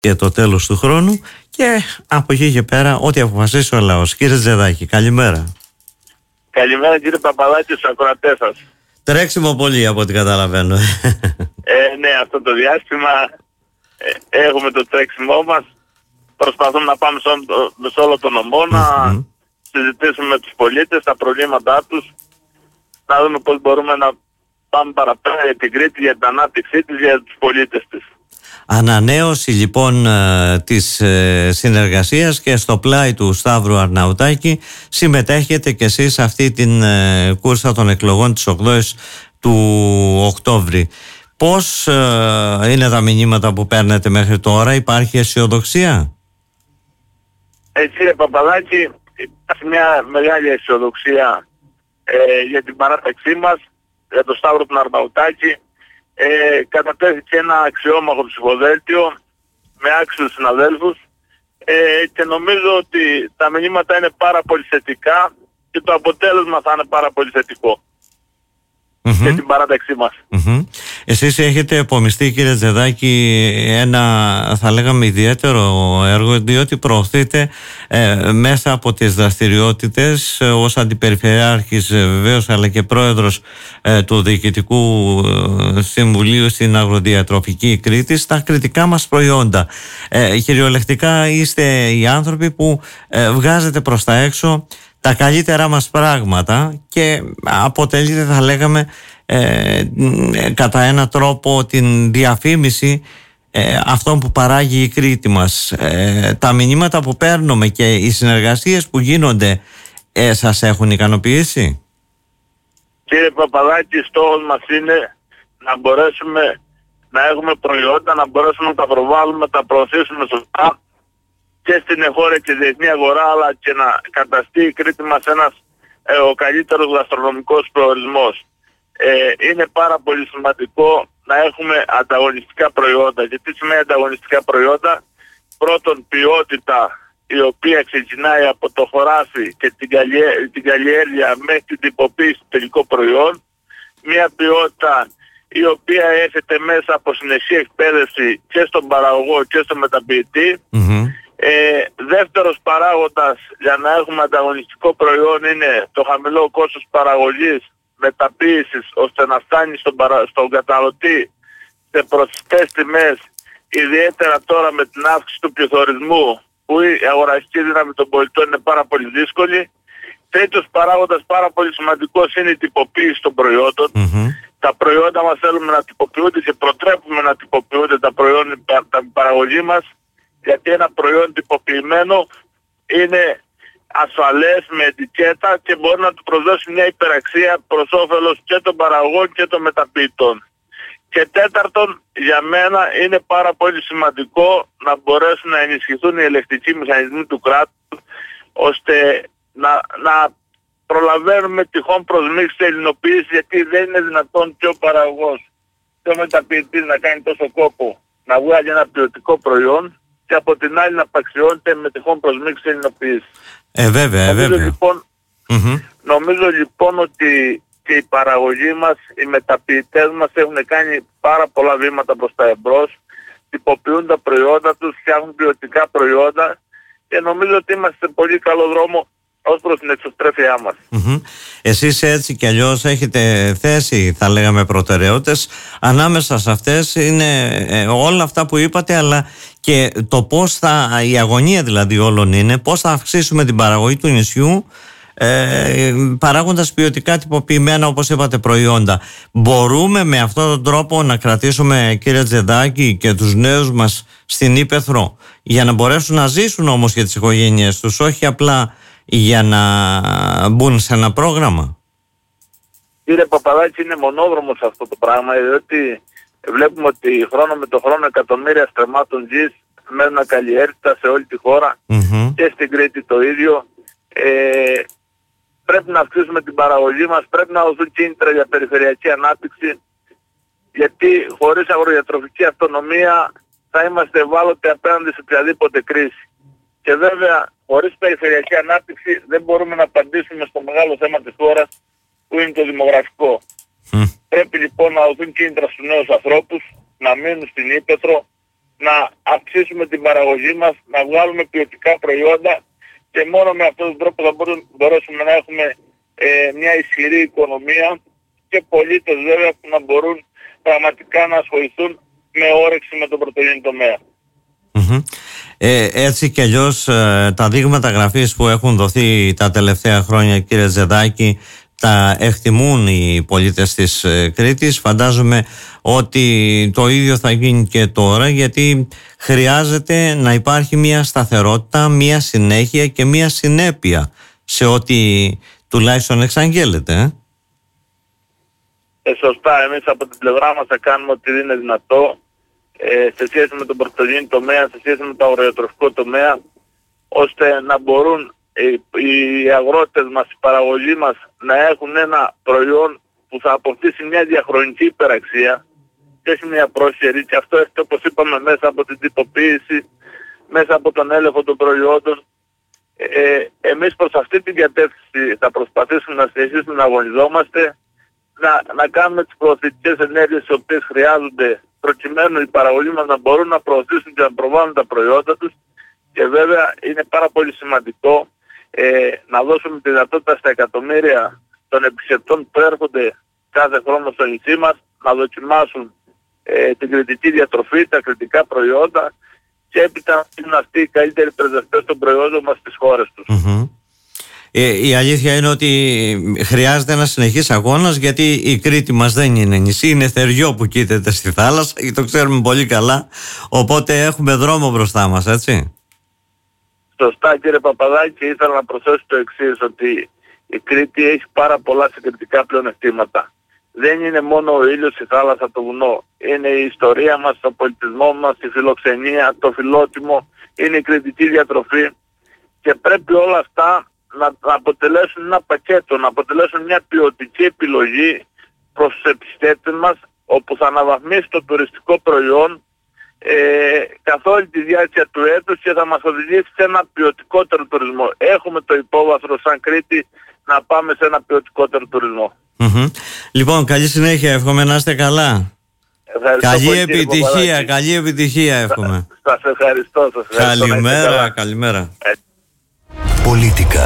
και το τέλος του χρόνου, και από εκεί και πέρα ό,τι αποφασίσει ο λαός. Κύριε Τζεδάκη, καλημέρα. Καλημέρα κύριε Παπαδάκη, στους ακροατές σας. Τρέξιμο πολύ από ό,τι καταλαβαίνω. Ναι, αυτό το διάστημα έχουμε το τρέξιμό μας. Προσπαθούμε να πάμε σε όλο τον νομό, να συζητήσουμε με τους πολίτες τα προβλήματά τους, να δούμε πώς μπορούμε να πάμε παραπέρα για την Κρήτη, για την ανάπτυξή της, για τους πολίτες της. Ανανέωση λοιπόν της συνεργασίας, και στο πλάι του Σταύρου Αρναουτάκη συμμετέχετε και εσείς σε αυτή την κούρσα των εκλογών της 8ης του Οκτώβρη. Πώς είναι τα μηνύματα που παίρνετε μέχρι τώρα? Υπάρχει αισιοδοξία? Κύριε Παπαδάκη, υπάρχει μια μεγάλη αισιοδοξία για την παράταξή μας, για τον Σταύρο τον Αρναουτάκη. Κατατέθηκε ένα αξιόμαχο ψηφοδέλτιο με άξιους συναδέλφους και νομίζω ότι τα μηνύματα είναι πάρα πολύ θετικά και το αποτέλεσμα θα είναι πάρα πολύ θετικό για την παράταξή μας. Εσείς έχετε επομιστεί, κύριε Τζεδάκη, ένα, θα λέγαμε, ιδιαίτερο έργο, διότι προωθείτε μέσα από τις δραστηριότητες ως αντιπεριφερειάρχης βεβαίως, αλλά και πρόεδρος του Διοικητικού Συμβουλίου στην Αγροδιατροφική Κρήτη, στα κριτικά μας προϊόντα. Κυριολεκτικά είστε οι άνθρωποι που βγάζετε προς τα έξω τα καλύτερά μας πράγματα και αποτελείται, θα λέγαμε, κατά έναν τρόπο την διαφήμιση αυτών που παράγει η Κρήτη μας. Τα μηνύματα που παίρνουμε και οι συνεργασίες που γίνονται σας έχουν ικανοποιήσει? Κύριε Παπαδάκη, στόχος μας είναι να μπορέσουμε να έχουμε προϊόντα, να μπορέσουμε να τα προβάλλουμε, να τα προωθήσουμε σωστά και στην εγχώρια και διεθνή αγορά, αλλά και να καταστεί η Κρήτη μας ένας ο καλύτερος γαστρονομικός προορισμός. Είναι πάρα πολύ σημαντικό να έχουμε ανταγωνιστικά προϊόντα. Γιατί σημαίνει ανταγωνιστικά προϊόντα? Πρώτον, ποιότητα, η οποία ξεκινάει από το χωράφι και την καλλιέργεια μέχρι την τυποποίηση του τελικού προϊόν. Μια ποιότητα η οποία έρχεται μέσα από συνεχή εκπαίδευση και στον παραγωγό και στον μεταποιητή. Δεύτερος παράγοντας για να έχουμε ανταγωνιστικό προϊόν είναι το χαμηλό κόστος παραγωγής, μεταποίησης, ώστε να φτάνει στον καταναλωτή σε προσιτές τιμές, ιδιαίτερα τώρα με την αύξηση του πληθωρισμού, που η αγοραστική δύναμη των πολιτών είναι πάρα πολύ δύσκολη. Τρίτος παράγοντας πάρα πολύ σημαντικός είναι η τυποποίηση των προϊόντων. Τα προϊόντα μας θέλουμε να τυποποιούνται και προτρέπουμε να τυποποιούνται τα προϊόντα, τα παραγωγή μας, γιατί ένα προϊόν τυποποιημένο είναι ασφαλές, με ετικέτα, και μπορεί να του προσδώσει μια υπεραξία προς όφελος και των παραγωγών και των μεταποιητών. Και τέταρτον, για μένα είναι πάρα πολύ σημαντικό να μπορέσουν να ενισχυθούν οι ελεγκτικοί μηχανισμοί του κράτους, ώστε να προλαβαίνουμε τυχόν προσμίξεις και ελληνοποίηση, γιατί δεν είναι δυνατόν και ο παραγωγός και ο μεταποιητής να κάνει τόσο κόπο να βγάλει ένα ποιοτικό προϊόν και από την άλλη να απαξιώνεται με τυχόν προσμίξεις και ελληνοποίηση. Βέβαια. Νομίζω λοιπόν ότι και οι παραγωγοί μας, οι μεταποιητές μας έχουν κάνει πάρα πολλά βήματα προς τα εμπρός, τυποποιούν τα προϊόντα τους, φτιάχνουν ποιοτικά προϊόντα και νομίζω ότι είμαστε σε πολύ καλό δρόμο ως προς την εξωστρέφειά μας. Εσείς έτσι κι αλλιώς έχετε θέσει, θα λέγαμε, προτεραιότητες. Ανάμεσα σε αυτές είναι όλα αυτά που είπατε, αλλά και το πώς η αγωνία δηλαδή όλων είναι πώς θα αυξήσουμε την παραγωγή του νησιού, παράγοντας ποιοτικά τυποποιημένα, όπως είπατε, προϊόντα. Μπορούμε με αυτόν τον τρόπο να κρατήσουμε, κύριε Τζεδάκη, και τους νέους μας στην Ήπεθρο, για να μπορέσουν να ζήσουν όμως για τις οικογένειες τους, όχι απλά για να μπουν σε ένα πρόγραμμα? Κύριε Παπαδάκη, είναι μονόδρομος αυτό το πράγμα, διότι βλέπουμε ότι χρόνο με το χρόνο εκατομμύρια στρεμμάτων γης μένουν ακαλλιέργητα σε όλη τη χώρα και στην Κρήτη το ίδιο. Πρέπει να αυξήσουμε την παραγωγή μας, πρέπει να δοθούν κίνητρα για περιφερειακή ανάπτυξη, γιατί χωρίς αγροδιατροφική αυτονομία θα είμαστε ευάλωτοι απέναντι σε οποιαδήποτε κρίση. Και βέβαια, χωρίς περιφερειακή ανάπτυξη δεν μπορούμε να απαντήσουμε στο μεγάλο θέμα της χώρας, που είναι το δημογραφικό. Πρέπει λοιπόν να δοθούν κίνητρα στους νέους ανθρώπους, να μείνουν στην Ήπεθρο, να αυξήσουμε την παραγωγή μας, να βγάλουμε ποιοτικά προϊόντα και μόνο με αυτόν τον τρόπο θα μπορέσουμε να έχουμε μια ισχυρή οικονομία και πολίτες βέβαια που να μπορούν πραγματικά να ασχοληθούν με όρεξη με τον πρωτογενή τομέα. Έτσι κι αλλιώς τα δείγματα γραφής που έχουν δοθεί τα τελευταία χρόνια, κύριε Τζεδάκη, τα εκτιμούν οι πολίτες της Κρήτης. Φαντάζομαι ότι το ίδιο θα γίνει και τώρα, γιατί χρειάζεται να υπάρχει μια σταθερότητα, μια συνέχεια και μια συνέπεια σε ό,τι τουλάχιστον εξαγγέλλεται. Σωστά, εμείς από την πλευρά μας θα κάνουμε ό,τι είναι δυνατό σε σχέση με τον πρωτογενή τομέα, σε σχέση με το αγροδιατροφικό τομέα, ώστε να μπορούν οι αγρότες μας, η παραγωγή μας να έχουν ένα προϊόν που θα αποκτήσει μια διαχρονική υπεραξία και όχι μια πρόσχερη, και αυτό έρχεται, όπως είπαμε, μέσα από την τυποποίηση, μέσα από τον έλεγχο των προϊόντων. Εμείς προς αυτή την κατεύθυνση θα προσπαθήσουμε να συνεχίσουμε να αγωνιζόμαστε, να κάνουμε τις προωθητικές ενέργειες οι οποίες χρειάζονται προκειμένου οι παραγωγοί μας να μπορούν να προωθήσουν και να προβάλλουν τα προϊόντα τους, και βέβαια είναι πάρα πολύ σημαντικό να δώσουμε τη δυνατότητα στα εκατομμύρια των επισκεπτών που έρχονται κάθε χρόνο στο νησί μας να δοκιμάσουν την κρητική διατροφή, τα κρητικά προϊόντα, και έπειτα να είναι αυτοί οι καλύτεροι πρεσβευτές των προϊόντων μας στις χώρες τους. Η αλήθεια είναι ότι χρειάζεται ένα συνεχής αγώνας, γιατί η Κρήτη μας δεν είναι νησί, είναι θεριό που κοίταται στη θάλασσα και το ξέρουμε πολύ καλά, οπότε έχουμε δρόμο μπροστά μας, έτσι. Σωστά, κύριε Παπαδάκη, ήθελα να προσθέσω το εξής, ότι η Κρήτη έχει πάρα πολλά συγκριτικά πλεονεκτήματα. Δεν είναι μόνο ο ήλιος, η θάλασσα, το βουνό. Είναι η ιστορία μας, το πολιτισμό μας, η φιλοξενία, το φιλότιμο, είναι η κρητική διατροφή, και πρέπει όλα αυτά να αποτελέσουν ένα πακέτο, να αποτελέσουν μια ποιοτική επιλογή προς τους επισκέπτες μας, όπου θα αναβαθμίσει το τουριστικό προϊόν καθ' όλη τη διάρκεια του έτους και θα μας οδηγήσει σε ένα ποιοτικότερο τουρισμό. Έχουμε το υπόβαθρο σαν Κρήτη να πάμε σε ένα ποιοτικότερο τουρισμό. Λοιπόν, καλή συνέχεια, εύχομαι να είστε καλά. Καλή επιτυχία εύχομαι. Σας ευχαριστώ. Καλημέρα. Πολίτικα.